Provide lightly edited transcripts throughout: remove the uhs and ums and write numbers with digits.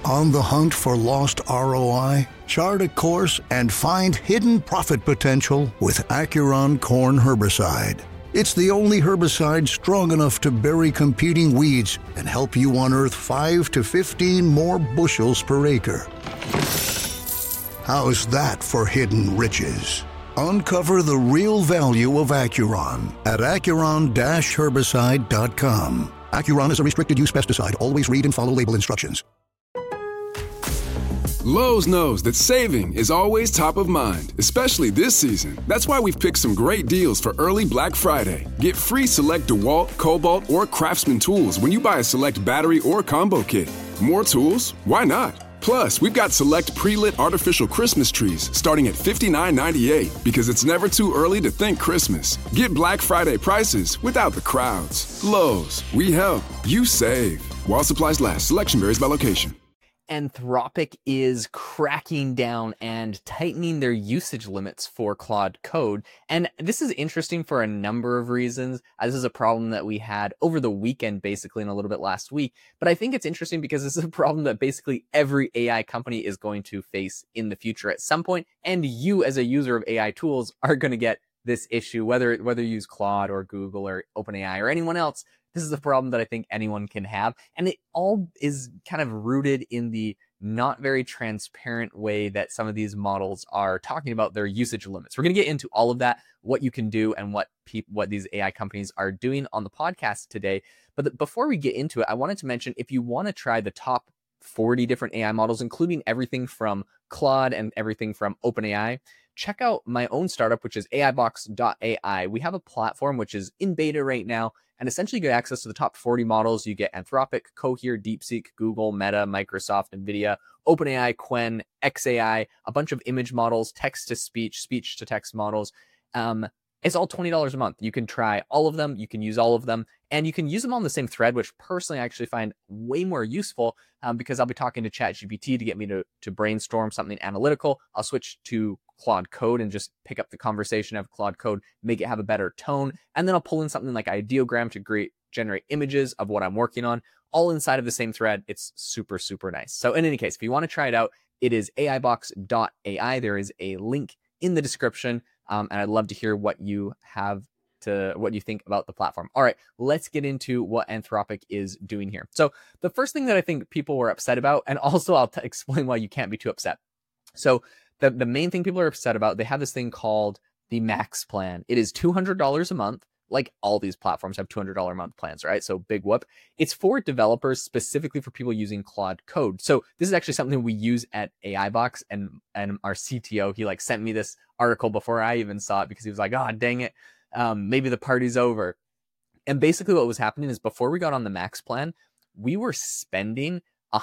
On the hunt for lost ROI? Chart a course and find hidden profit potential with Acuron Corn Herbicide. It's the only herbicide strong enough to bury competing weeds and help you unearth 5 to 15 more bushels per acre. How's that for hidden riches? Uncover the real value of Acuron at Acuron-herbicide.com. Acuron is a restricted use pesticide. Always read and follow label instructions. Lowe's knows that saving is always top of mind, especially this season. That's why we've picked some great deals for early Black Friday. Get free select DeWalt, Cobalt, or Craftsman tools when you buy a select battery or combo kit. More tools? Why not? Plus, we've got select pre-lit artificial Christmas trees starting at $59.98 because it's never too early to think Christmas. Get Black Friday prices without the crowds. Lowe's, we help, you save. While supplies last, selection varies by location. Anthropic is cracking down and tightening their usage limits for Claude Code. And this is interesting for a number of reasons. This is a problem that we had over the weekend, basically, and a little bit last week. But I think it's interesting because this is a problem that basically every AI company is going to face in the future at some point. And you, as a user of AI tools, are going to get this issue, whether you use Claude or Google or OpenAI or anyone else. This is a problem that I think anyone can have. And it all is kind of rooted in the not very transparent way that some of these models are talking about their usage limits. We're going to get into all of that, what you can do and what these AI companies are doing on the podcast today. But before we get into it, I wanted to mention, if you want to try the top 40 different AI models, including everything from Claude and everything from OpenAI, check out my own startup, which is AIbox.ai. We have a platform which is in beta right now, and essentially you get access to the top 40 models. You get Anthropic, Cohere, DeepSeek, Google, Meta, Microsoft, NVIDIA, OpenAI, Qwen, XAI, a bunch of image models, text-to-speech, speech-to-text models. It's all $20 a month. You can try all of them. You can use all of them. And you can use them on the same thread, which personally I actually find way more useful because I'll be talking to ChatGPT to get me to brainstorm something analytical. I'll switch to Claude Code and just pick up the conversation of Claude Code, make it have a better tone. And then I'll pull in something like Ideogram to generate images of what I'm working on, all inside of the same thread. It's super, super nice. So in any case, if you want to try it out, it is AIbox.ai. There is a link in the description. And I'd love to hear what you think about the platform. All right, let's get into what Anthropic is doing here. So the first thing that I think people were upset about, and also I'll explain why you can't be too upset. So the main thing people are upset about, they have this thing called the Max plan. It is $200 a month. Like all these platforms have $200 a month plans, right? So big whoop. It's for developers, specifically for people using Claude Code. So this is actually something we use at AIbox, and our CTO, he sent me this article before I even saw it because he was like, oh, dang it. Maybe the party's over. And basically what was happening is before we got on the Max plan, we were spending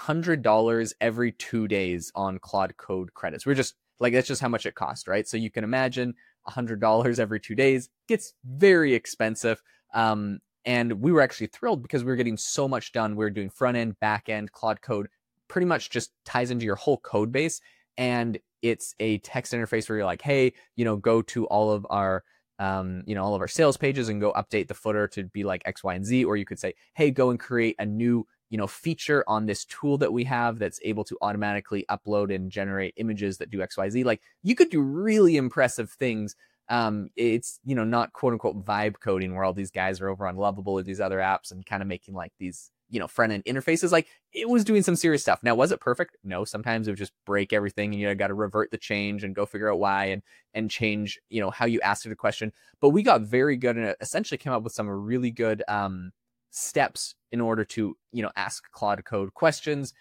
$100 every 2 days on Claude Code credits. We're just that's just how much it cost, right? So you can imagine $100 every 2 days gets very expensive. And we were actually thrilled because we were getting so much done. We were doing front end, back end. Claude Code pretty much just ties into your whole code base. And it's a text interface where you're like, hey, go to all of our all of our sales pages and go update the footer to be like X, Y, and Z. Or you could say, hey, go and create a new feature on this tool that we have that's able to automatically upload and generate images that do X, Y, Z. You could do really impressive things. It's, not quote unquote vibe coding where all these guys are over on Lovable or these other apps and kind of making these, front end interfaces. It was doing some serious stuff. Now, was it perfect? No, sometimes it would just break everything and you got to revert the change and go figure out why and change, how you asked it a question. But we got very good and it essentially came up with some really good, steps in order to, ask Claude Code questions,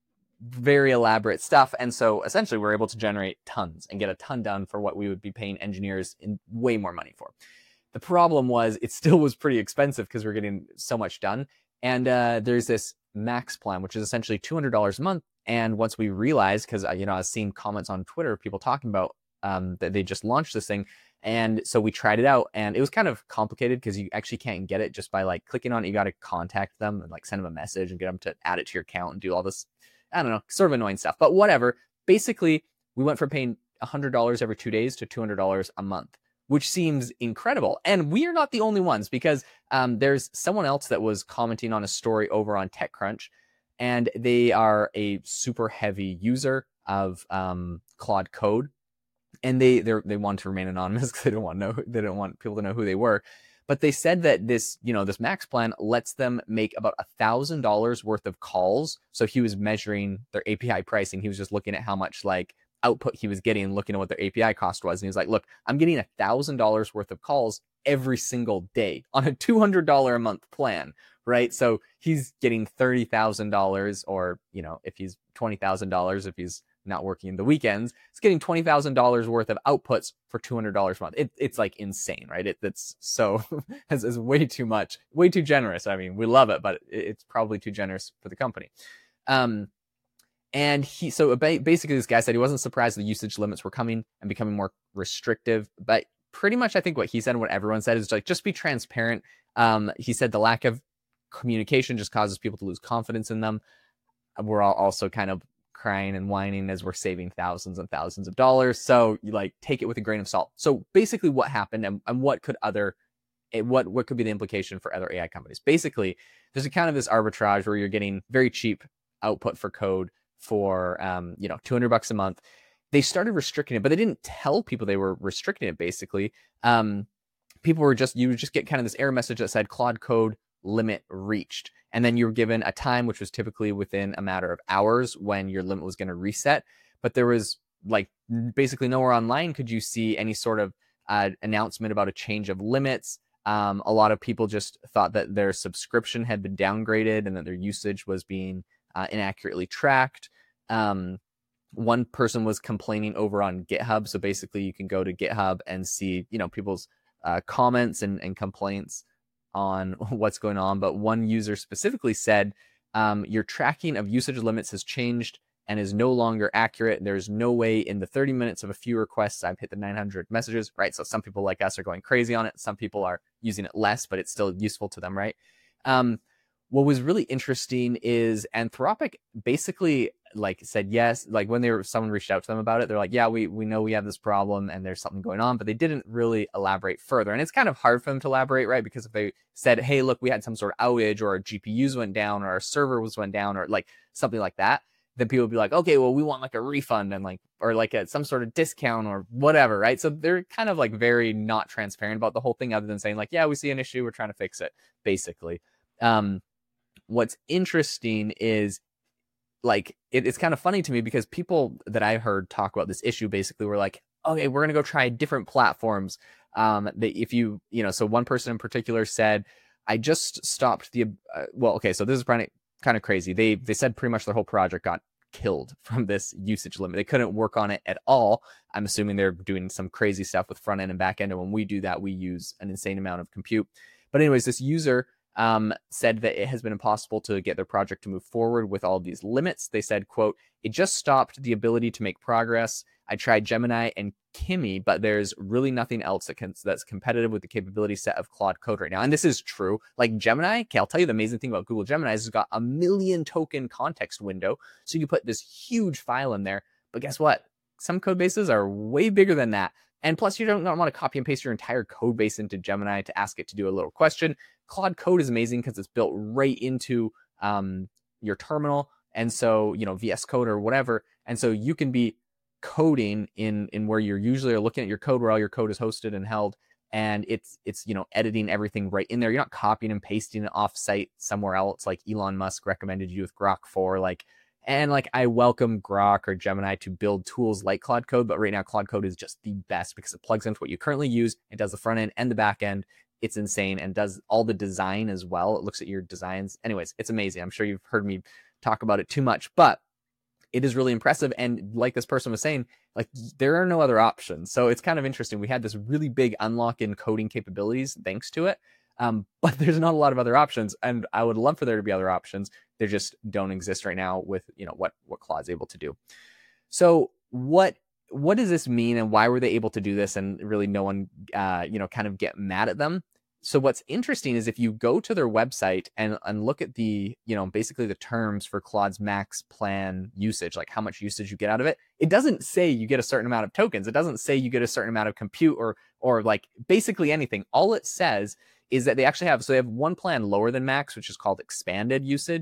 very elaborate stuff. And so essentially we're able to generate tons and get a ton done for what we would be paying engineers in way more money for. The problem was it still was pretty expensive because we're getting so much done. And there's this Max plan, which is essentially $200 a month. And once we realized, because I was seeing comments on Twitter, people talking about that they just launched this thing. And so we tried it out and it was kind of complicated because you actually can't get it just by clicking on it. You got to contact them and send them a message and get them to add it to your account and do all this, I don't know, sort of annoying stuff, but whatever. Basically, we went from paying $100 every 2 days to $200 a month, which seems incredible. And we are not the only ones because there's someone else that was commenting on a story over on TechCrunch. and they are a super heavy user of Claude Code, and they want to remain anonymous because they don't want people to know who they were. But they said that this Max plan lets them make about $1,000 worth of calls. So he was measuring their API pricing. He was just looking at how much like output he was getting, looking at what their API cost was. And he was like, look, I'm getting $1,000 worth of calls every single day on a $200 a month plan, right? So he's getting $30,000, or, if he's $20,000, if he's not working the weekends, it's getting $20,000 worth of outputs for $200 a month. It's like insane, right? That's so is way too much, way too generous. I mean, we love it, but it's probably too generous for the company. And basically this guy said he wasn't surprised the usage limits were coming and becoming more restrictive, but pretty much I think what he said and what everyone said is like, just be transparent. He said the lack of communication just causes people to lose confidence in them. We're all also kind of crying and whining as we're saving thousands and thousands of dollars. So you like take it with a grain of salt. So basically what happened and what could what could be the implication for other AI companies? Basically, there's a kind of this arbitrage where you're getting very cheap output for code for $200 a month. They started restricting it, but they didn't tell people they were restricting it. Basically, you would just get kind of this error message that said Claude Code limit reached, and then you were given a time, which was typically within a matter of hours, when your limit was going to reset. But there was like basically nowhere online could you see any sort of announcement about a change of limits. A lot of people just thought that their subscription had been downgraded and that their usage was being inaccurately tracked. One person was complaining over on GitHub. So basically you can go to GitHub and see, people's comments and complaints on what's going on. But one user specifically said, your tracking of usage limits has changed and is no longer accurate. There's no way in the 30 minutes of a few requests I've hit the 900 messages, right? So some people like us are going crazy on it. Some people are using it less, but it's still useful to them, right? What was really interesting is Anthropic basically like said yes, like when someone reached out to them about it, they're like, yeah, we know we have this problem and there's something going on, but they didn't really elaborate further. And it's kind of hard for them to elaborate, right? Because if they said, hey, look, we had some sort of outage, or our GPUs went down, or our server went down, or like something like that, then people would be like, okay, well, we want like a refund and like, or like some sort of discount or whatever, right? So they're kind of like very not transparent about the whole thing, other than saying like, yeah, we see an issue, we're trying to fix it, basically. What's interesting is like, it's kind of funny to me because people that I heard talk about this issue basically were like, okay, we're going to go try different platforms. That if so one person in particular said, I just stopped so this is kind of crazy. They said pretty much their whole project got killed from this usage limit. They couldn't work on it at all. I'm assuming they're doing some crazy stuff with front end and back end. And when we do that, we use an insane amount of compute. But anyways, this user said that it has been impossible to get their project to move forward with all of these limits. They said, quote, it just stopped the ability to make progress. I tried Gemini and Kimi, but there's really nothing else that's competitive with the capability set of Claude Code right now. And this is true. Like Gemini, okay, I'll tell you the amazing thing about Google Gemini is it's got a 1 million token context window. So you can put this huge file in there. But guess what? Some code bases are way bigger than that. And plus, you don't want to copy and paste your entire code base into Gemini to ask it to do a little question. Claude Code is amazing because it's built right into your terminal. And so, VS Code or whatever. And so you can be coding in where you're usually are looking at your code, where all your code is hosted and held. And it's editing everything right in there. You're not copying and pasting it off site somewhere else like Elon Musk recommended you with Grok 4. And I welcome Grok or Gemini to build tools like Claude Code, but right now Claude Code is just the best because it plugs into what you currently use. It does the front end and the back end. It's insane and does all the design as well. It looks at your designs. Anyways, it's amazing. I'm sure you've heard me talk about it too much, but it is really impressive. And like this person was saying, like there are no other options. So it's kind of interesting. We had this really big unlock in coding capabilities thanks to it. But there's not a lot of other options. And I would love for there to be other options. They just don't exist right now with, what Claude's able to do. So what does this mean and why were they able to do this? And really no one, kind of get mad at them. So what's interesting is if you go to their website and look at the, basically the terms for Claude's max plan usage, like how much usage you get out of it, it doesn't say you get a certain amount of tokens. It doesn't say you get a certain amount of compute or like basically anything. All it says is that they have one plan lower than max, which is called expanded usage.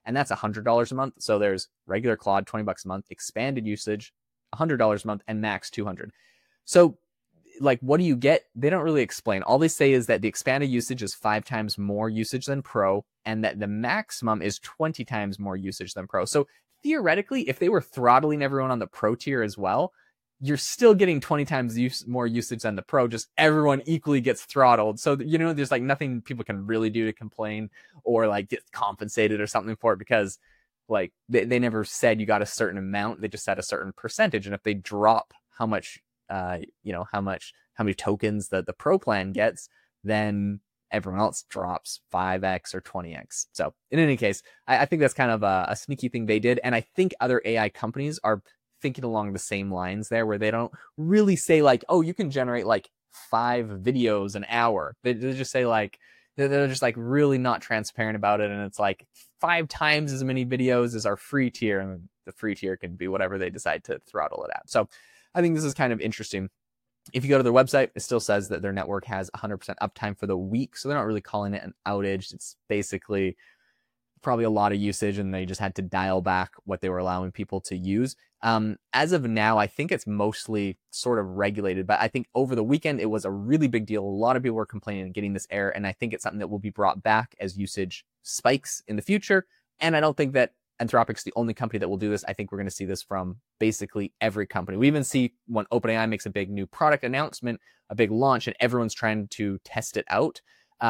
and that's $100 a month. So there's regular Claude, $20 a month, expanded usage, $100 a month, and max $200. So like, what do you get? They don't really explain. All they say is that the expanded usage is 5 times more usage than Pro, and that the maximum is 20 times more usage than Pro. So theoretically, if they were throttling everyone on the Pro tier as well, you're still getting 20 times more usage than the Pro, just everyone equally gets throttled. So, there's like nothing people can really do to complain or like get compensated or something for it, because like they never said you got a certain amount. They just said a certain percentage. And if they drop how much, how many tokens that the Pro plan gets, then everyone else drops 5x or 20x. So in any case, I think that's kind of a sneaky thing they did. And I think other AI companies are thinking along the same lines there, where they don't really say like, oh, you can generate like 5 videos an hour. They just say like, they're just like really not transparent about it. And it's like 5 times as many videos as our free tier. And the free tier can be whatever they decide to throttle it at. So I think this is kind of interesting. If you go to their website, it still says that their network has 100% uptime for the week. So they're not really calling it an outage. It's basically probably a lot of usage, and they just had to dial back what they were allowing people to use. As of now, I think it's mostly sort of regulated, but I think over the weekend, it was a really big deal. A lot of people were complaining and getting this error, and I think it's something that will be brought back as usage spikes in the future. And I don't think that Anthropic's the only company that will do this. I think we're going to see this from basically every company. We even see when OpenAI makes a big new product announcement, a big launch, and everyone's trying to test it out.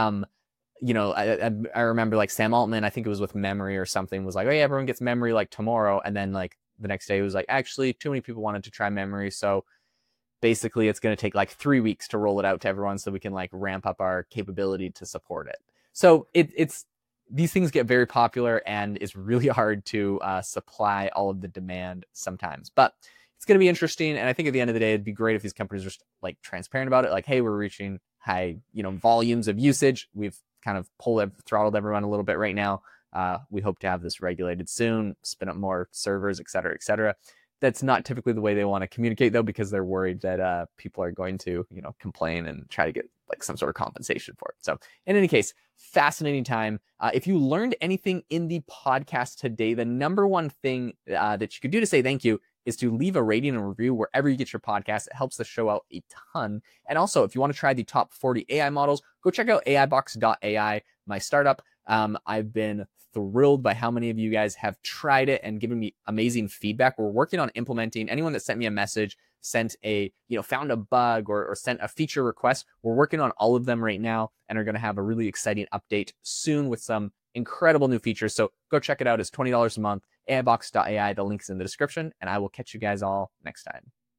I remember like Sam Altman, I think it was with memory or something, was like, oh yeah, everyone gets memory like tomorrow. And then like the next day it was like, actually too many people wanted to try memory. So basically it's going to take like 3 weeks to roll it out to everyone so we can like ramp up our capability to support it. So it's these things get very popular, and it's really hard to supply all of the demand sometimes. But it's going to be interesting. And I think at the end of the day, it'd be great if these companies are like transparent about it. Like, hey, we're reaching high, volumes of usage. We've kind of throttled everyone a little bit right now. We hope to have this regulated soon, spin up more servers, et cetera, et cetera. That's not typically the way they want to communicate, though, because they're worried that people are going to, complain and try to get like some sort of compensation for it. So in any case, fascinating time. If you learned anything in the podcast today, the number one thing that you could do to say thank you is to leave a rating and review wherever you get your podcast. It helps the show out a ton. And also, if you want to try the top 40 AI models, go check out AIbox.ai, my startup. I've been thrilled by how many of you guys have tried it and given me amazing feedback. We're working on implementing. Anyone that sent me a message, sent a, found a bug or sent a feature request, we're working on all of them right now and are going to have a really exciting update soon with some incredible new features. So go check it out. It's $20 a month, AIbox.ai. The link's in the description, and I will catch you guys all next time.